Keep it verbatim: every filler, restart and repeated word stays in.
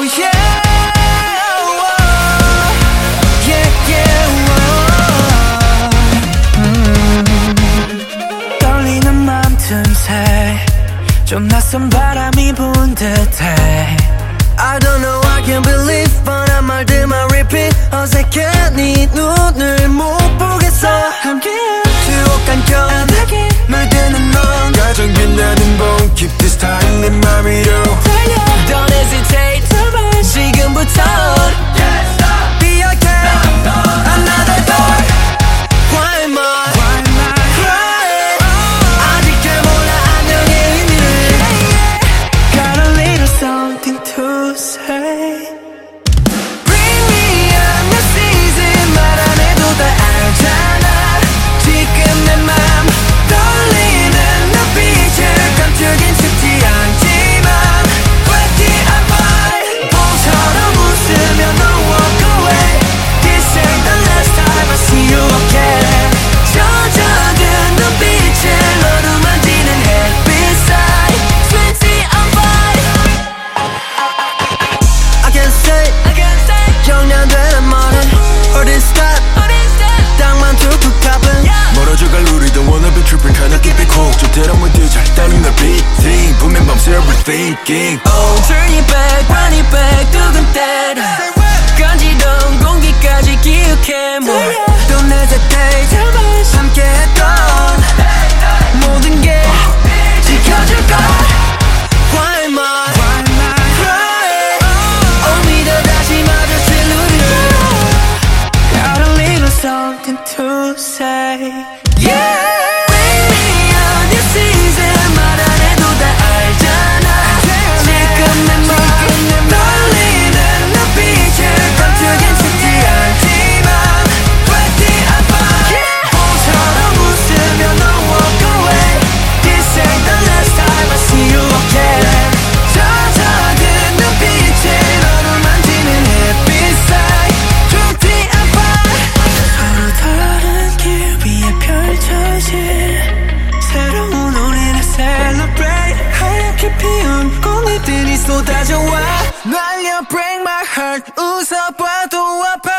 좀 낯선 바람이 분 듯해 I don't know, I can't believe 뻔한 말들만 repeat 어색해 네 눈을 못 보겠어 함께한 추억한 겨 물드는 넌 가장 빛나는 봄 Keep this time 내 맘 위로 달려 Don't hesitate 지금부터 Be okay Another door Why am I crying 아직 잘 몰라 안녕의 의미를 Got a little something to say Bring me a new season 말 안 해도 다 알잖아 지금 내 맘 떨리는 눈빛을 감추긴 쉽지 않지만 Twenty I'm fine 봄처럼 웃으며 no walk away This ain't the last time I see you again 젖어든 눈빛을 너로 만지는 햇빛 사이 Twenty I'm fine I can't say 정리되는 말은 Hold it stop 땅만 툭툭 타ppen 멀어져갈 우리 don't wanna be tripping kinda keep it cool 저 대란 무드 잘 따르는 beating 분명 밤새 rethinking Oh turn it back run it back 두근대라 간지러운 공기까지 기억해 more Don't hesitate 함께했던 모든 게 지켜줄 걸 Why am I crying Oh 믿어 다시 마주칠 우리를 Got a little something to say Yeah Bring me a new season 말 안 해도 다 알잖아 지금 내 맘 떨리는 눈빛을 감추긴 쉽지 않지만 Twenty I'm fine 봄처럼 웃으며 no walk away This ain't the last time I see you again 젖어든 눈빛을 너로 만지는 햇빛 사이 Twenty I'm fine 서로 다른 길 위에 펼쳐진 새로운 우리를 celebrate 하얗게 피운 꽃잎들이 쏟아져와 날려 break my heart 웃어봐도 아파